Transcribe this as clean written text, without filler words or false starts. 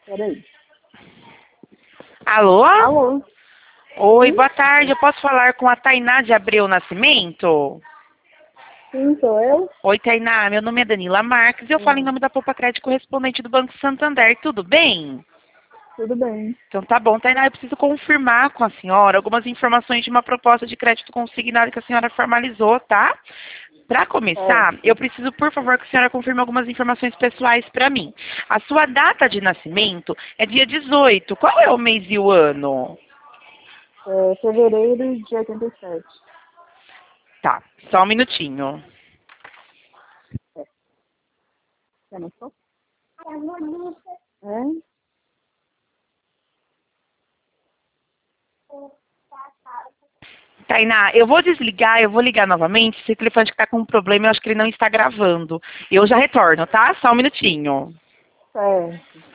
Peraí. Alô? Alô? Oi, boa tarde. Eu posso falar com a Tainá de Abreu Nascimento? Sim, sou eu? Oi, Tainá. Meu nome é Danila Marques e eu falo em nome da Poupa Crédito correspondente do Banco Santander. Tudo bem? Tudo bem. Então tá bom, Tainá. Eu preciso confirmar com a senhora algumas informações de uma proposta de crédito consignado que a senhora formalizou, tá? Para começar, eu preciso, por favor, que a senhora confirme algumas informações pessoais para mim. A sua data de nascimento é dia 18. Qual é o mês e o ano? Fevereiro de 87. Tá, só um minutinho. Você anotou? É? Tainá, eu vou desligar, eu vou ligar novamente. Esse telefone que está com um problema, eu acho que ele não está gravando. Eu já retorno, tá? Só um minutinho. Certo.